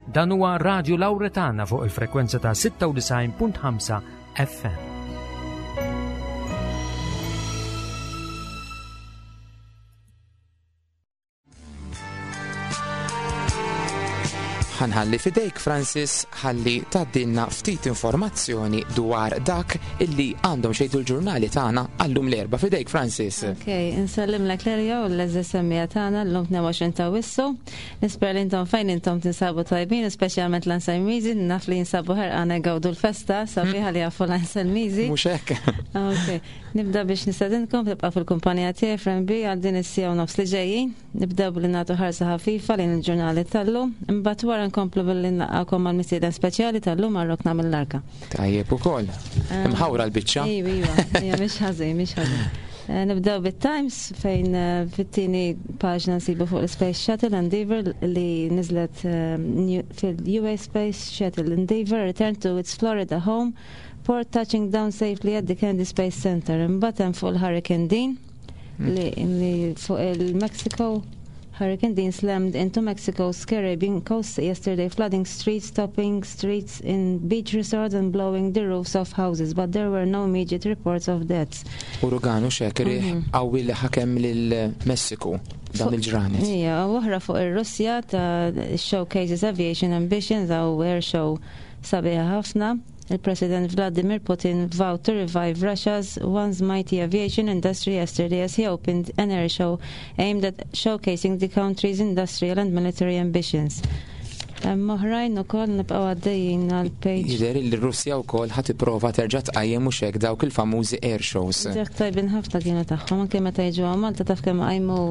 Dan huwa Radio Lawretana fuq il-frekwenza ta' 96.5 FM. Ħanħalli fidejk, Francis, ħalli taddilna ftit informazzjoni dwar dak illi għandhom xejtu l-ġurnali tagħna għallum l-erba. Fidejk, Francis. Okay, insellim lek l-erja u l-eżessemmija tagħna l-lum 22 ta' Wissu. Nisper li intom fejn intom tinsabu tajbin, speċjalment l-Anselmizi, naf li jinsabu ħerqana jgawdu l-festa, sabiħa li għafu l-Anselmizi. Mhux hekk. Okay. Nibda biex nistedinkom tibqa' fil-kumpanija tiegħi FMB għal din is-sija u nofs li ġejjin. Nibdew billi nagħtu ħarsa ħafifa lejn il-ġurnali tal-lum, imbagħad wara nkomplu billi naqgħukom mal-mistieden speċjali tal-lum għal-rokna mill-arka. Tajjeb ukoll. Imħawra l-biċċa. Iva, mhix ħażin. Nibdew bit-Times fejn fit-tieni paġna nsibu fuq l-Space Shuttle Endeavour li niżlet fil-US Space Shuttle Endeavour return to its Florida home port touching down safely at the Kennedy Space Center. Imbagħad fuq il-Hurricane Dean li fuq il-Mexico. Hurricane Dean slammed into Mexico's Caribbean coast yesterday, flooding streets, stopping streets in beach resorts and blowing the roofs of houses, but there were no immediate reports of deaths. Uruganu xekri għawi li ħakem lil-Messiku dan il-ġranet. Ija, uħra fuq il-Russja ta' Showcases Aviation Ambitions għaw air show sabiħa ħafna. Il-President Vladimir Putin vowed to revive Russia's once mighty aviation industry yesterday as he opened an air show aimed at showcasing the country's industrial and military ambitions. Moħrajn ukoll nibqgħu għaddejjin għall-page. Jidher li r-Russja wkoll ħadd tipprova terġa' tqajjem mhux hekk dawk il-famużi air shows. Dak tajbin ħafna kienu tagħhom anke meta jiġu Malta taf kemm qajmu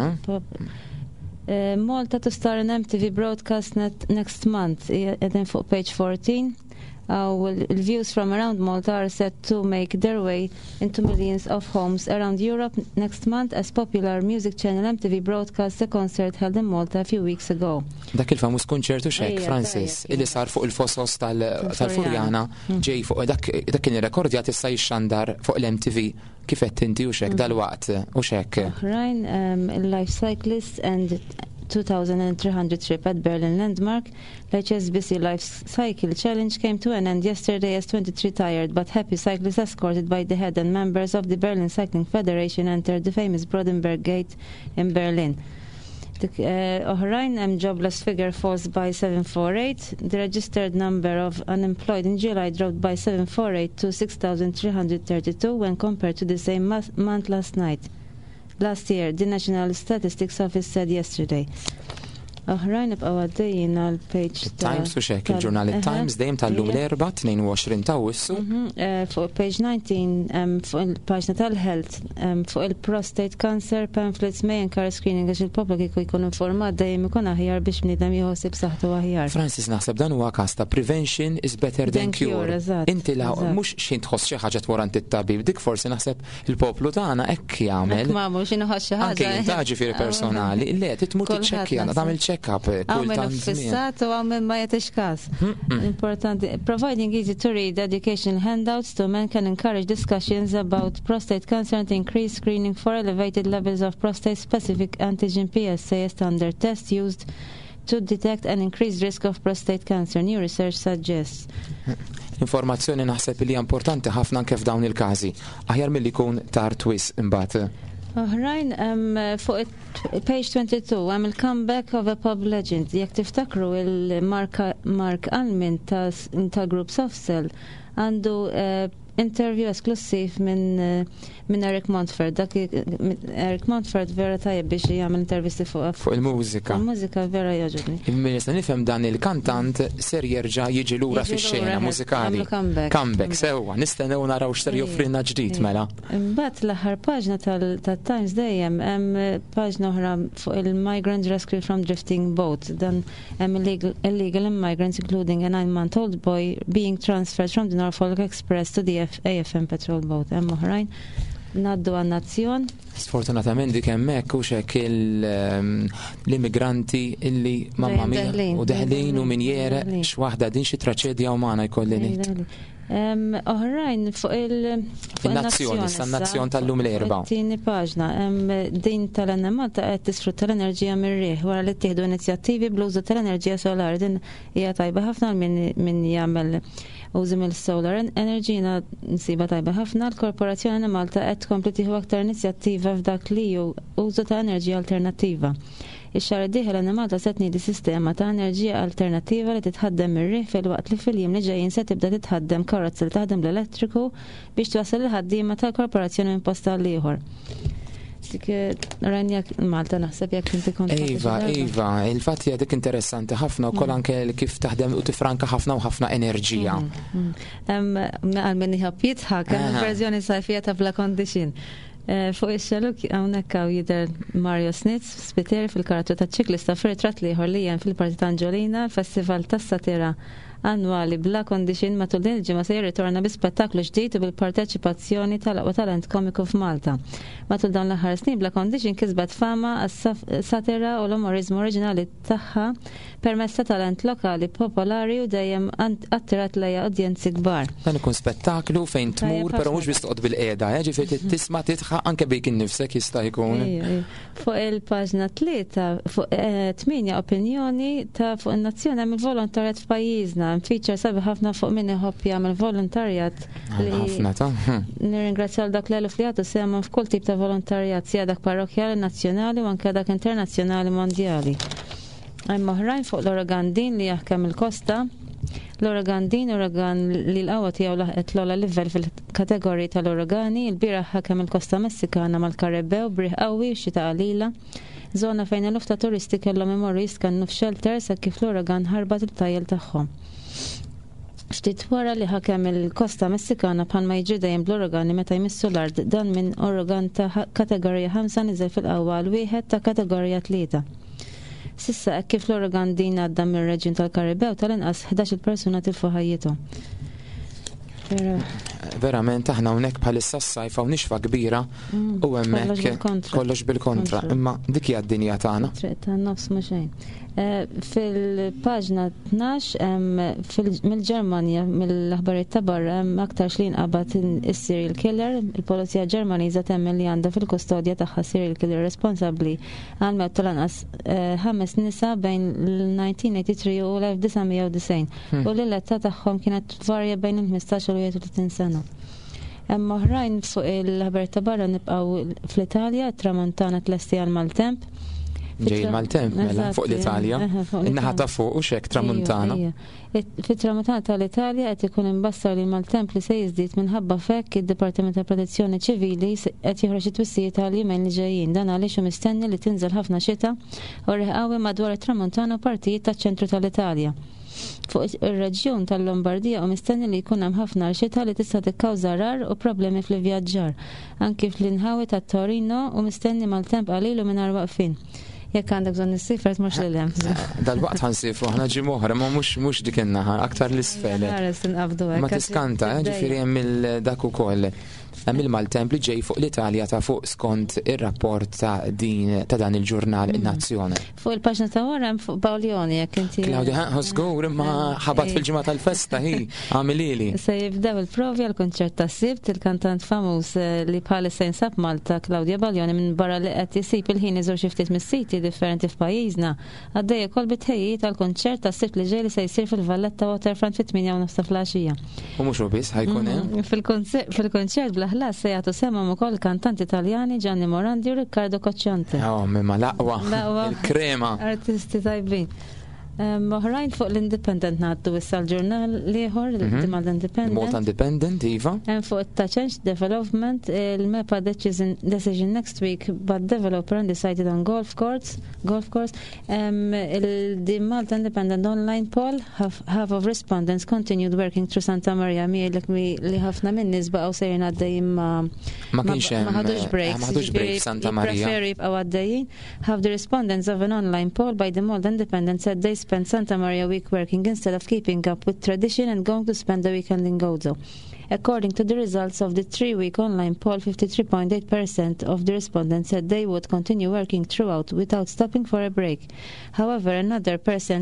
Malta to star an MTV broadcast next month qegħdin fuq page 14. Views from around Malta are set to make their way into millions of homes around Europe next month as popular music channel MTV broadcasts a concert held in Malta a few weeks ago. Dak il-famuż konċertu xek, Francis, illi sar fuq il-fosos tal-Furjana ġej fuq dak kien irrekordjat issa jixxandar fuq l-MTV kif qed inti u xek dal-waqt u xek. Oħrajn il-Life Cyclist and 2,300 trip at Berlin Landmark. The HSBC Life Cycle Challenge came to an end yesterday as 23 tired but happy cyclists escorted by the head and members of the Berlin Cycling Federation entered the famous Brandenburg Gate in Berlin. Oħrajn jobless figure falls by 748. The registered number of unemployed in July dropped by 748 to 6,332 when compared to the same month last year, the National Statistics Office said yesterday. Oħrajn nibqgħu għaddejjin għall-page Times u xek il-ġurnal Times dejjem tal-lum l-erba' 22 ta' Wissu. Fuq page 19 fuq il-paġna tal-Health fuq il-prostate cancer pamphlets may encourage screening għax il-poplu kieku jkun informat dejjem ikun aħjar biex bniedem jħossib saħħtu aħjar. Francis naħseb dan huwa każ ta' prevention is better than cure. Inti la mhux xejn tħoss xi ħaġa tmurant it-tabib, dik forsi naħseb il-poplu tagħna hekk jagħmel. Ma mhux inħoss xi ħaġa. Anke inti ġifieri personali, le titmur tiċċekkja tagħmel fissat u għamil ma jatix kas. Importanti. Providing easy to read educational handouts to men can encourage discussions about prostate cancer and increase screening for elevated levels of prostate specific antigen PSA standard test used to detect an increased risk of prostate cancer. New research suggests. Informazzjoni naħseb li importanti ħafna anke f'dawn il-każi. Aħjar milli jkun tar twis imbagħad. Oħrajn, fuq page 22, il-comeback of a pub legend. Jek tiftakru il-Mark Almin ta' Group Softcell għandu interview esklusiv minn Eric Montfort. Eric Montfort vera tajjeb biex jagħmel intervisti fuq il-mużika. Il-mużika vera jogħġobni. Nista' nifhem dan il-kantant ser jerġa' jiġi lura fix-xena mużikali. Comeback sewwa, nistennew naraw x'ser joffrilna ġdid mela. Imbagħad l-aħħar paġna tat-Times dejjem hemm paġna oħra fuq il-migrant rescue from drifting boat. Dan hemm illegal immigrants including a 9-month-old boy being transferred from the Norfolk Express to the AFM patrol boat. Hemm oħrajn naddu għan-nazzjon. Sfortunatament dik hemmhekk u xek l-immigranti illi mamma mia u deħlin u min jereq x'waħda din xi traċedja umana jkolli ngħid. Oħrajn fuq il-nazzjoni, san-nazzjon tal-lum l-erba. Tieni paġna, din tal-Malta qed tisfrutta l-enerġija mir-riħ wara li ttieħdu inizjattivi bl-użu tal-enerġija solari. Din hija tajba ħafna min jagħmel użu mill-solar energy nsiba tajba ħafna. L-Korporazzjoni Malta qed tkompli tieħu aktar inizjattiva f'dak li hu użu ta' enerġija alternattiva. Ix-xahar id-dieħel Malta se tniedi sistema ta' enerġija alternattiva li titħaddem mir-riħ filwaqt li fil-jiem li ġejjin se tibda titħaddem karozza li taħdem l-elettriku biex twassal il-ħaddiema tal-korporazzjoni minn post għal ieħor. Dik rajni Malta naħseb jekk inti kont. Iva, il-fatt hija dik interessanti ħafna wkoll anke kif taħdem u tifranka ħafna u ħafna enerġija. Għal min iħobb jitħak, verżjoni sajfija ta' bla condition. Fuq ix-xeluk hawnhekk hawn jidher Mario Snitz, spiteri fil-karattru taċ-ċiklista fir-ritratt li ieħor li hemm fil-Parti Anġolina, festival tas-satira annwali bla condition matul din il-ġimgħa se jirritorna bi spettaklu ġdid u bil-parteċipazzjoni tal-aqwa talent komiku f'Malta. Matul dawn l-aħħar snin bla condition kisbet fama għas-satira u l-umorizmu oriġinali tagħha permezz ta' talent lokali popolari u dejjem attirat lejha udjenzi kbar. Dan ikun spettaklu fejn tmur però mhux biss toqgħod bil-qiegħda, ġifieri tisma' titħaq anke bejk innifsek jista' jkun. Fuq il-paġna 3 fuq 8 opinjoni ta' fuq in-nazzjon hemm il-volontarjat f'pajjiżna. Feature sabi ħafna fuq min iħobb jagħmel volontarjat. Ħafna ta'. Nirringrazzja dak l-eluf li għadu sema f'kull tip ta' volontarjat, sia dak parrokjali, nazzjonali u anke dak internazzjonali mondjali. Hemm oħrajn fuq l-Uragan Din li jaħkem il-kosta. L-Uragan Din uragan li l-qawwa tiegħu laħqet l-ogħla livell fil-kategoriji tal-uragani, il-bieraħ ħakem il-kosta Messikana mal-Karibew briħ qawwi u xita qalila. Żona fejn eluf ta' turisti kellhom imorru jiskannu f'shelters hekk kif l-uragan ħarbat il-tajjel tagħhom. Ftit wara li ħakem il-kosta Messikana bħalma jiġri dejjem bl-uragani meta jmissu l-art dan minn uragan ta' kategorija 5 niżel fil-qawwa għal wieħed ta' kategorija 3. Sissa hekk kif l-Uragan Din għadda mir-reġjun tal-Karibew tal-inqas 11 persuna tilfu ħajjithom. Verament aħna hawnhekk bħalissa s-sajf hawn nixfa kbira u hemmhekk kollox bil-kontra. Imma dik hija d-dinja tagħna. Nofs mhux xejn. Fil-paġna 12 mill-Ġermanja mill-aħbarijiet ta' barra hemm aktar xlin qabad is-serial killer. Il-Polizija Ġermaniża temmen li għandha fil-kustodja tagħha serial killer responsabbli għal mewt tal-anqas 5 nisa bejn l-1983 u l-1990 u l-età tagħhom kienet tvarja bejn il-15 u l-30 sena. Hemm oħrajn fuq il-aħbarijiet ta' barra nibqgħu fl-Italja, tramuntana tlesti għal maltemp. Ġej mal-temp mela fuq l-Italja, in-naħa ta' fuq u xek tramuntana. Fit-tramuntana tal-Italja qed ikun imbassar li mal-temp li se jiżdied minħabba fekk id-Dipartiment ta' Protezzjoni Ċivili qed joħroġ it-twissijiet tal-jumejn li ġejjin. Dan għaliex hu mistenni li tinżel ħafna xita u riħ qawwi madwar it-tramuntana u partijiet taċ-ċentru tal-Italja. Fuq ir-reġjun tal-Lombardija u mistenni li jkun hemm ħafna xita li tista' tikkawża rar u problemi fl-ivvjaġġar. Anki fl-inħawi tat-Torino u mistenni mal-temp qalilu mingħajr waqfin. Jekk għandek bżonn nissifret mhux lil hemm. Dal-waqt ħansifru aħna ġim oħra ma mhux dik in-naħa aktar l-isfel. Ma tiskanta, ġifieri hemm dak ukoll. Hemm il-maltemp li ġej fuq l-Italja ta' fuq skont ir-rapport ta' dan il-ġurnal in-Nazzjoni. Fuq il-paġna ta' wara hemm fuq Bawljoni jekk inti. Claudia ħosgur imma ħabat fil-ġimgħa tal-festa hi għamilili. Se jibdew il-provi għall-kunċert ta' Sibt il-kantant famuż li bħalissa jinsab Malta Claudia Bawljoni minn barra li qed isib il-ħin iżur xi ftit mis-siti differenti f'pajjiżna. Għaddej ukoll bitħejji tal-kunċert ta' Sibt li ġej li se jsir fil-Valletta Waterfront fit-8 ta' filgħaxija. U mhux biss ħajkun hemm. Fil-kunċert bl-ħlas se jagħtu semhom ukoll kantanti Taljani Gianni Morandi u Riccardo Cocciante. Mimma l-aqwa. Il-krema. Artisti tajbin. Oħrajn fuq l-Independent ngħaddu issa l-ġurnal ieħor il-ġimgħa l-Independent. Malta Independent, iva. Hemm fuq it-Change Development il-MEPA decision next week but developer undecided on golf course. The Malta Independent online poll half of respondents continued working through Santa Maria mielek li ħafna minn nies baqgħu sejrin għaddejjin ma kienx hemm ħadux break Santa Maria. Preferi jibqgħu għaddejjin. Half the respondents of an online poll by the Malta Independent said they spend Santa Maria week working instead of keeping up with tradition and going to spend the weekend in Gozo. According to the results of the 3-week online poll, 53.8% of the respondents said they would continue working throughout without stopping for a break. However, another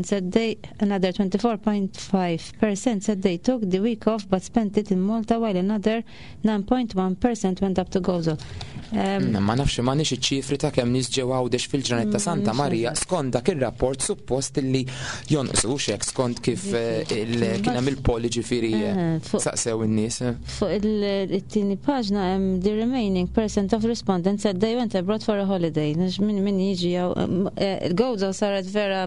24.5% said they took the week off but spent it in Malta, while another 9.1% went up to Gozo. Ma nafx ma nix iċ-ċifri ta' kemm nies ġew għawdex fil-ġranet ta' Santa Marija skont dak ir-rapport suppost li jonqsu hekk skont kif kien hemm il-poll ġifieri saqsew in-nies. Fuq it-tieni paġna hemm the remaining percent of respondents said they went abroad for a holiday. Min jiġi Gozo saret vera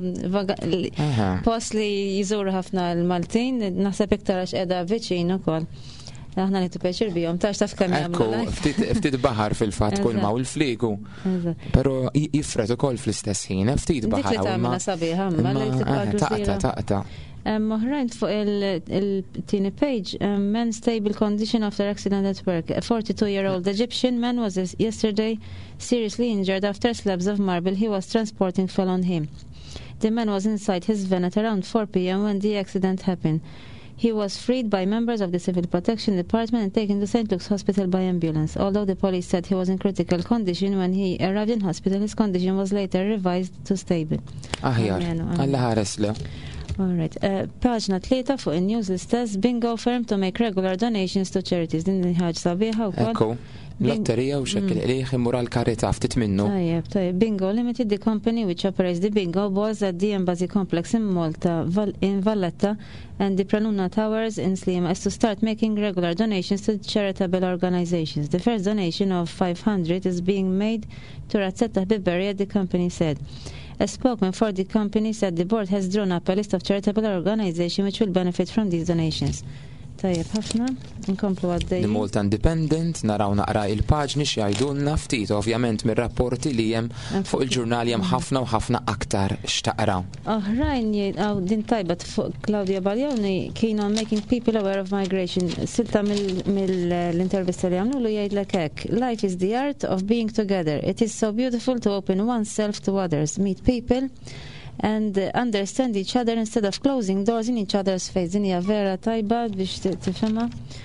post li jżuru ħafna l-Maltin, naħseb iktar għax qiegħda viċin ukoll. Aħna li t-peċir bijom, taċ taf kemm jagħmlu. Ftit baħar fil-fatt kull ma u l-fliegu. Però jifret ukoll fl-istess ħin, ftit baħar. Dik li tagħmilha sabiħa, ma li taqta. Moħrajn fuq il-tieni page, man stable condition after accident at work. A 42-year-old Egyptian man was yesterday seriously injured after slabs of marble he was transporting fell on him. The man was inside his van at around 4 p.m. when the accident happened. He was freed by members of the Civil Protection Department and taken to St. Luke's Hospital by ambulance. Although the police said he was in critical condition when he arrived in hospital, his condition was later revised to stable. Aħjar, Alla ħares le. All right. Paġna 3 fuq in-news l-istess, Bingo firm to make regular donations to charities. Din ħaġa sabiħa wkoll. Lotterija u xekil liħ imur għal-karità ftit minnu. Tajjeb. Bingo Limited, the company which operates the bingo balls at the Embassy Complex in Malta, in Valletta, and the Pranuna Towers in Sliema, is to start making regular donations to charitable organizations. The first donation of 500 is being made to Razzetta Biberi, the company said. A spokesman for the company said the board has drawn up a list of charitable organizations which will benefit from these donations. Tajjeb, ħafna, nkomplu għaddej. The Malta Independent, naraw naqra il-paġni x'jgħidulna ftit ovvjament mir-rapporti li hemm fuq il-ġurnali hemm ħafna u ħafna aktar x'taqraw. Oħrajn jgħidu din tajba fuq Claudia Baglioni keen on making people aware of migration. Silta mill-intervista li għamlu jgħidlek hekk. Life is the art of being together. It is so beautiful to open oneself to others, meet people and understand each other instead of closing doors in each other's face. Din hija vera tajba biex tifhemha.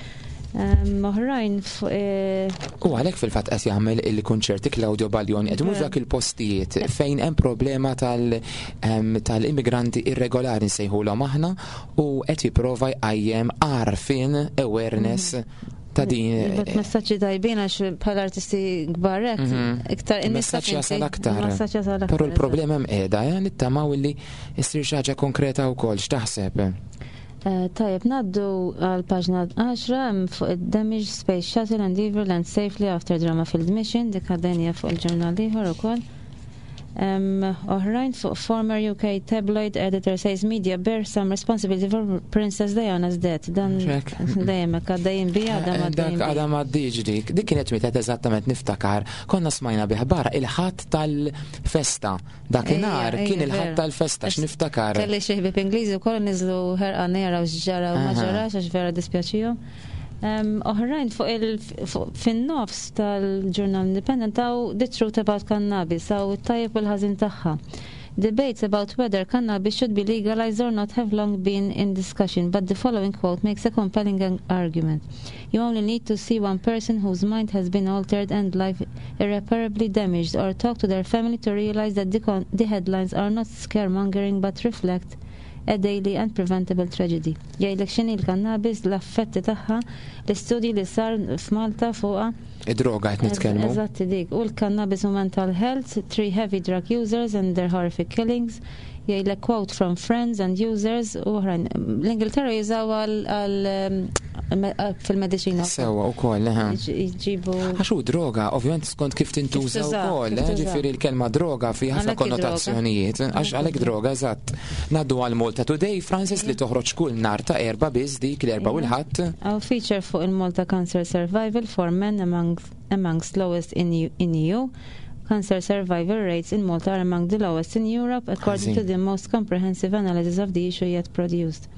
Oħrajn u għalhekk fil-fatt qed jagħmel il-kunċerti Claudio Baglioni qed imur dak il-postijiet fejn hemm problema tal-immigranti irregolari nsejħulhom aħna u qed jipprova jqajjem għarfien awareness ta' din. Messaċi tajbin għax bħal artisti gbarek, iktar messaċi jasal aktar. Però l-problema hemm qiegħda, nittamaw li issir xi ħaġa konkreta wkoll x'taħseb. Tajjeb, naddu għal paġna 10 fuq id-damage Space Shuttle and Endeavour land safely after drama field mission, dik għaddejja fuq il-ġurnal ieħor ukoll. Oħrajn fuq former UK tabloid editor says media bear some responsibility for Princess Diana's death. Dan dejjem għaddejjin bija għadha m'għaddix dik. Dik kienet mietet eżattament niftakar. Konna smajna bih barra il-ħadd tal-festa. Dakinhar kien il-ħadd tal-festa x'niftakar. Kelli xi ħbieb Ingliżi wkoll niżlu ħerqan jaraw x'ġara u ma ġarax għax vera dispjaċihom. Oħrajn fuq fin-nofs tal-Journal Independent taw the truth about cannabis taw it-tajjeb u l-ħażin tagħha. Debates about whether cannabis should be legalized or not have long been in discussion, but the following quote makes a compelling argument. You only need to see one person whose mind has been altered and life irreparably damaged or talk to their family to realize that the headlines are not scaremongering but reflect a daily and preventable tragedy. Jgħidlek x'inhi l-kannabis, l-affetti tagħha, l-istudji li sar f'Malta fuqha. Id-droga qed nitkellmu. Eżatt dik. U l-kannabis u mental health, 3 heavy drug users and their horrific killings. Jgħidlek quote from friends and users u oħrajn. L-Ingilterra jużaw fil-mediċina. Sewa wkoll, jġibu. Għaxu droga, ovvjament skont kif tintuża wkoll, ġifieri l-kelma droga fi ħafna konnotazzjonijiet, għax għalhekk droga eżatt. Ngħaddu għal Malta Today, Francis li toħroġ kull nhar ta' erba' biss dik l-erba' u l-ħadd. Feature fuq il-Malta Cancer Survival for men amongst lowest in EU. Cancer survival rates in Malta are among the lowest in Europe, according to the most comprehensive analysis of the issue yet produced.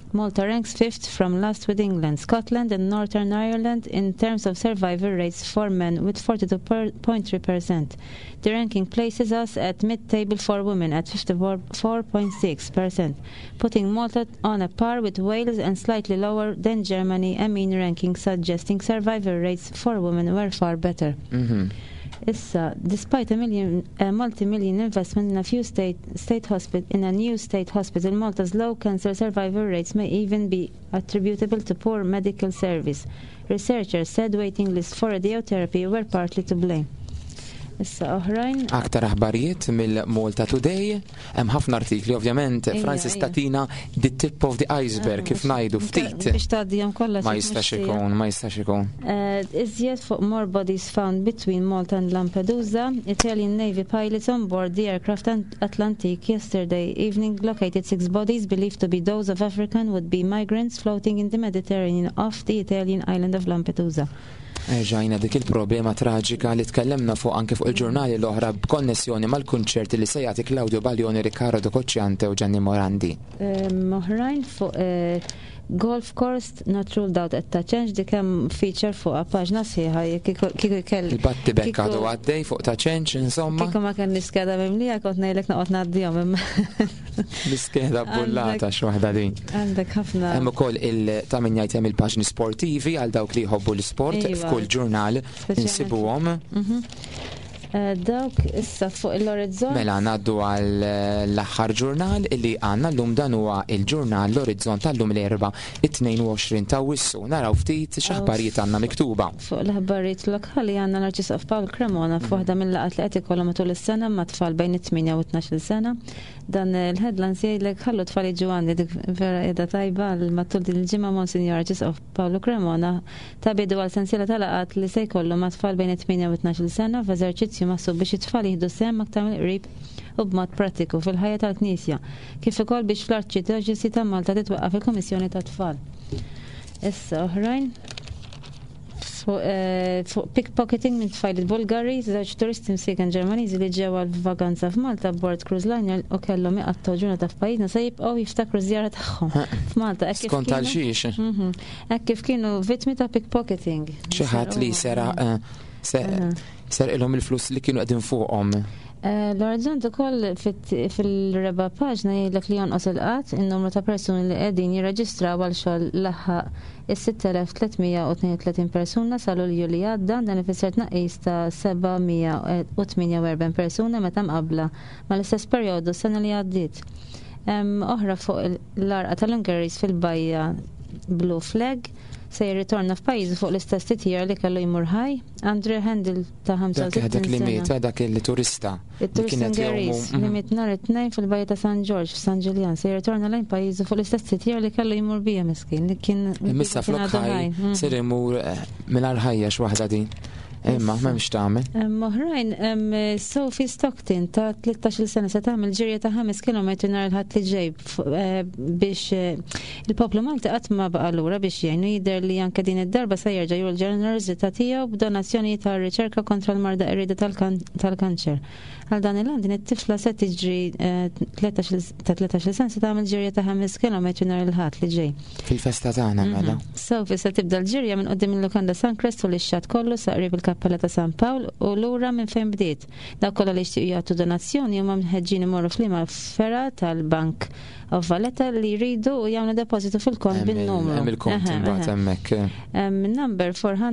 Malta ranks 5th from last with England, Scotland and Northern Ireland in terms of survivor rates for men with 42.3%. The ranking places us at mid-table for women at 54.6%, putting Malta on a par with Wales and slightly lower than Germany, a mean ranking suggesting survivor rates for women were far better. Issa, despite a multi-million investment in a new state hospital, Malta's low cancer survivor rates may even be attributable to poor medical service. Researchers said waiting lists for radiotherapy were partly to blame. Issa oħrajn. Aktar aħbarijiet mill-Malta Today, hemm ħafna artikli ovvjament, Francis tatina the tip of the iceberg kif ngħidu ftit. Biex tgħaddihom kollha. Ma jistax ikun. Iżjed fuq more bodies found between Malta and Lampedusa. Italian Navy pilots on board the aircraft Atlantique yesterday evening located 6 bodies believed to be those of African would-be migrants floating in the Mediterranean off the Italian island of Lampedusa. Ġajna dik il-problema traġika li tkellemna fuq anke fuq il-ġurnali l-oħra b'konnessjoni mal-kunċerti li se jagħti Claudio Baglioni, Riccardo Cocciante u Gianni Morandi. Moħrajn fuq golf course not ruled out at Taċenġ dik hemm feature fuq paġna sħiħa kieku kell. Il-batti bekk għadu għaddej fuq Taċenġ insomma. Kieku ma kien l-iskeda mimlija kont ngħidlek noqgħod ngħaddihom imma. L-iskeda bullata x'waħda din. Għandek ħafna. Hemm ukoll ta' min jgħid hemm il-paġni sportivi għal dawk li jħobbu l-isport f'kull ġurnal insibuhom. Dawk issa fuq l-Orizzont. Mela ngħaddu għal l-aħħar ġurnal illi għandna llum dan huwa il-ġurnal l-Orizzont tal-lum l-erba' 22 ta' Wissu. Naraw ftit x'aħbarijiet għandna miktuba. Fuq l-aħbarijiet lokali għandna l-Arċisqof Pawl Cremona f'waħda mill-laqgħat li qed ikollhom matul is-sena ma' tfal bejn 8 u 12 sena. Dan il-headlines jgħidlek ħallu tfal jiġu għandi dik vera qiegħda tajba matul din il-ġimgħa Monsinjor Arċisqof Pawl Cremona ta' bidu għal sensiela ta' laqgħat li se jkollu ma' tfal bejn 8 u 12 sena f'eżerċizzju maħsub biex it-tfal jieħdu sehem aktar mill-qrib u b'mod prattiku fil-ħajja tal-Knisja, kif ukoll biex fl-Arċidjoċesi ta' Malta titwaqqaf il-Kummissjoni tat-Tfal. Issa oħrajn fuq pickpocketing minn tfajliet Bulgari, żewġ turisti msiekan Ġermaniżi li ġew għall-vaganza f'Malta b'bord cruise liner u kellhom iqattaw ġurnata f'pajjiżna se jibqgħu jiftakru żjara tagħhom f'Malta. Skont għal xiex. Hekk kif kienu vittmi ta' pickpocketing. Xi ħadd li ser ilhom il-flus li kienu qegħdin fuqhom. L-Orizzont ukoll fil-reba paġna jgħidlek li jonqos il-qatt in-numru ta' persuni li qegħdin jirreġistraw għal xogħol laħħaq is-6332 persuna sa Lulju li għadda, dan ifisser tnaqqis ta' 748 persuna meta mqabbla mal-istess perjodu s-sena li għaddiet. Oħra fuq l-arqa tal-Ungaris fil-bajja Blue Flag se jirritorna f'pajjiżu fuq l-istess titjira li kellu jmur ħaj. Andre Handel ta' 65 dak li mieta dak il-turista. Il-turista Ungaris li miet nhar it-tnejn fil-bajja ta' San George f'San Ġiljan se jirritorna lejn pajjiżu fuq l-istess titjira li kellu jmur bija miskin li kien missa flok ħaj ser imur mingħajr ħajja x'waħda din. Imma m'hemmx tagħmel. Oħrajn Sophie Stockton ta' 13 sena se tagħmel ġirja ta' 5 kilometri nhar il-ħadd li ġej biex il-poplu Malti qatt ma baqa' lura biex jgħinu jidher li anke din id-darba se jerġa' juru l-ġenerożità tiegħu b'donazzjoni ta' riċerka kontra l-marda qrida tal-kanċer. Għal dan il-għan din it-tifla se tiġri ta' 13 sena se tagħmel ġirja ta' 5 kilometri nhar il-ħadd li ġej. Fil-festa tagħna mela. Sophie se tibda l-ġirja minn qudiem il-lukanda San Cresto li x-xatt kollu sa qrib il-Kappella ta' San Pawl u lura minn fejn bdiet. Dawk kollha li jixtiequ jagħtu donazzjoni huma mħeġġin imorru f'liema fera tal-Bank of Valletta li jridu u jagħmlu depositu fil-kont bin-numru. Hemm il-kont imbagħad hemmhekk. Number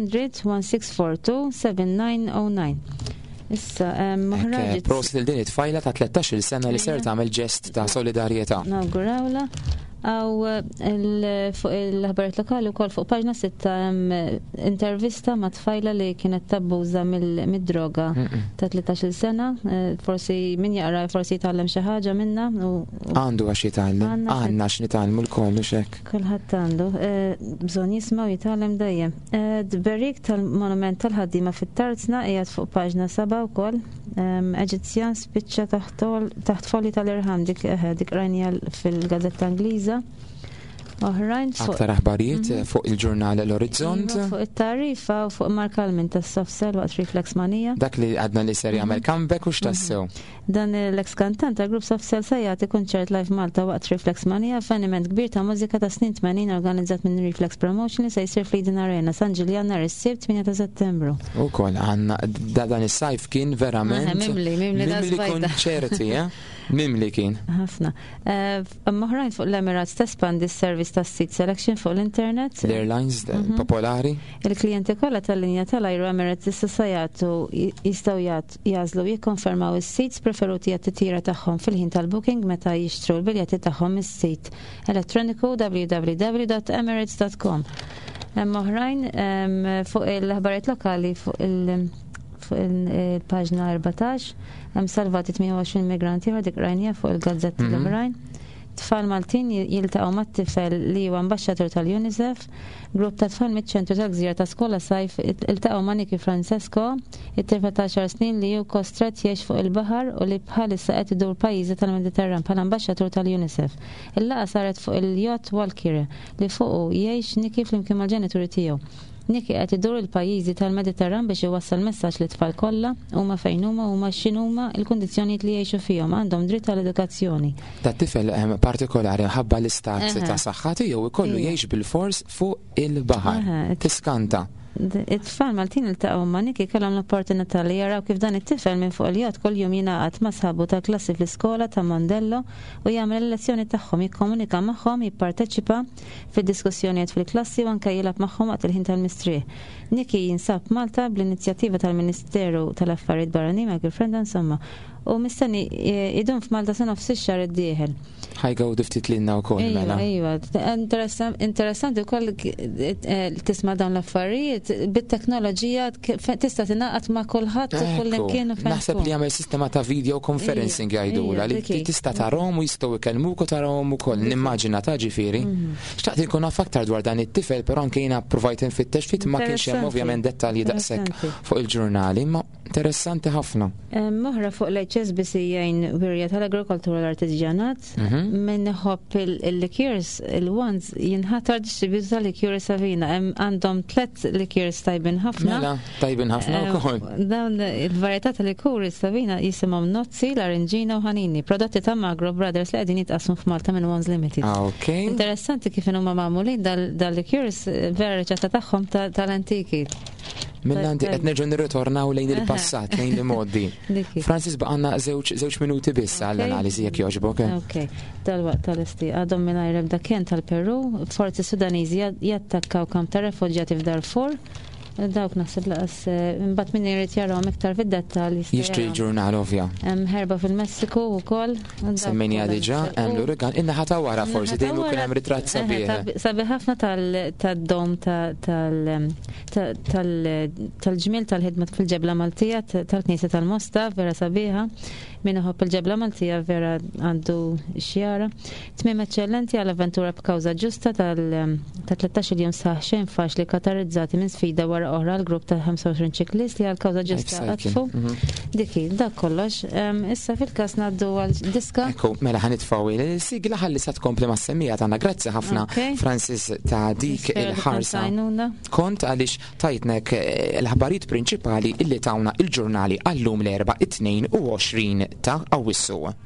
400-1642-7909. Issa, moħraġit. Prosit il-din it-tfajla ta' 13 sena li ser tagħmel ġest ta' solidarjetà. Nawgurawla. Għaw fuq il-ħabariet lokali wkoll fuq paġna 6 intervista ma' tfajla li kienet tabbuża mid-droga ta' 13 sena. Forsi min jaqra forsi jitgħallem xi ħaġa minnha. Għandu għax jitgħallem. Għandna x'nitgħallmu l-kollu x'hekk. Kulħadd għandu. Bżonn jisma' u jitgħallem dejjem. Berik tal-monument tal-ħaddiema fit-Tarzna qiegħed fuq paġna 7 wkoll. Eġizzjan spiċċa taħt folli tal-irħam dik rajnija fil-Gazzetta Ingliża. oħrajn. Aktar aħbarijiet fuq il-ġurnal l-Orizzont. Fuq it-tarifa u fuq Mark Almin tas-Soft Cell waqt Reflex Mania. Dak li għadna li ser jagħmel comeback u x'tassew. Dan l-ex-kantant tal-grupp Soft Cell se jagħti kunċert live Malta waqt Reflex Mania, avveniment kbir ta' mużika ta' snin 80 organizzat minn Reflex Promotion li se jsir fl-Eden Arena San Ġiljan nhar is-Sibt 8 ta' Settembru. Ukoll għandna dan is-sajf kien verament mimli konċerti, mimli kien. Ħafna. Moħrajn fuq l-Emirates tespandi s-service ta' seat selection fuq l-internet. L-airlines popolari. Il-klijenti kollha tal-linja tal-ajru Emirates jistgħu jażlu jikkonfermaw is-seats preferuti għat-titjira tagħhom fil-ħin tal-booking meta jixtru l-biljetti tagħhom is-sit elettroniku www.emirates.com. Moħrajn fuq l-aħbarijiet lokali fuq il-paġna 14 hemm salvati 28 migranti dik rajnija fuq il-gazzetti l-oħrajn. Tfal Maltin jiltaqgħu mat-tifel li huwa ambaxxatur tal-UNICEF, grupp ta' tfal miċ-ċentru tal-Gżira ta' skola sajf iltaqgħu ma' Niki Francesco, it-tifel ta' 10 snin li hu kostret jgħix fuq il-baħar u li bħalissa qed idur pajjiżi tal-Mediterran bħala ambaxxatur tal-UNICEF. Il-laqgħa saret fuq il-Yacht Valkyrie li fuqu jgħix Niki flimkien mal-ġenituri tiegħu. Niki qed idur il-pajjiżi tal-Mediterran biex iwassal messaġġ li tfal kollha huma fejn huma x'inhuma l-kundizzjonijiet li jgħixu fihom għandhom dritt tal-edukazzjoni. Tat-tifel partikolari ħabba l-istat ta' saħħa tiegħu ikollu jgħix bil-fors fuq il-baħar. Tiskanta. It-tfal Maltin iltaqgħu ma' Niki kellhom l-opportunità li jaraw kif dan it-tifel minn fuq il-jott kuljum jingħaqad ma' sħabu ta' klassi fl-iskola ta' Mondello u jagħmel il-lezzjoni tagħhom, jikkomunika magħhom, jipparteċipa fid-diskussjonijiet fil-klassi u anke jilgħab magħhom waqt il-ħin tal-mistrieħ. Niki jinsab Malta bl-inizjattiva tal-Ministeru tal-Affarijiet Barranin Michael Frenda insomma u mistenni idum f'Malta sa nofs ix-xahar id-dieħel. Ħajgħu diftit lilna wkoll mela. Ejwa, interessanti wkoll tisma' dawn l-affarijiet bit-teknoloġija tista' tingħaqad ma' kulħadd u kullimkien u fejn. Naħseb li jagħmel sistema ta' video conferencing jgħidula li tista' tarahom u jistgħu jkellmuk u tarahom ukoll nimmaġina ta' ġifieri. Xtaqt inkun naf aktar dwar dan it-tifel, però anke jiena provajt infittex fit ma kienx hemm ovvjament dettalji daqshekk fuq il-ġurnali, ma interessanti ħafna. Moħra fuq l-HSBC jgħin wirja tal-agrikoltura l-artiġjanat minn hopp il-liqueurs il-ones jinħatar distributu tal-liqueurs Savina għandhom 3 liqueurs tajbin ħafna. Mela, tajbin ħafna wkoll. Dawn il-varjetà tal-liqueurs Savina jisimhom Nozzi, Laringina u Ħanini, prodotti ta' Magro Brothers li qegħdin jitqasmu f'Malta minn Ones Limited. Interessanti kif huma magħmulin dal-liqueurs vera riċetta tagħhom tal-antiki. Mill-għandi qed nerġgħu nirritornaw lejn il-passat, lejn il-modi. Francis baqgħna żewġ minuti biss għall-analiżi jekk jogħġbok. Okej, tal-waqt tal-isti għadhom mingħajr ebda kien tal-Peru, forzi Sudaniżi jattakkaw kamp ta' refuġjati f'Darfur. Dawk naħseb laqas imbagħad min irid jarahom iktar fid-dettall jixtri l-ġurnal ovvja. Hemm ħerba fil-Messiku wkoll. Semmejniha diġà hemm l-urigan in-naħa ta' wara forsi dejjem kien hemm ritratt sabiħ. Sabiħ ħafna tad-dom tal-ġmiel tal-ħidma fil-ġebla Maltija tal-Knisja tal-Mosta vera sabiħa. Min iħobb il-ġebla Maltija vera għandu xjara. Tmiem eċċellenti għall-avventura b'kawża ġusta tal-13 jum saħ xejn faċli katarizzati minn sfida wara oħra l-grupp ta' 25 ċiklist li għal-kawża ġusta għatfu. Diki, dak kollox. Issa fil-każ ngħaddu għal-diska. Ekku, mela ħanitfgħu il-sigla ħalli sa tkompli mas-semmija tagħna. Grazzi ħafna Francis ta' dik il-ħarsa. Kont għaliex tajtnek l-ħabarijiet prinċipali illi tawna il-ġurnali għallum l-4 22 ta' Awwissu.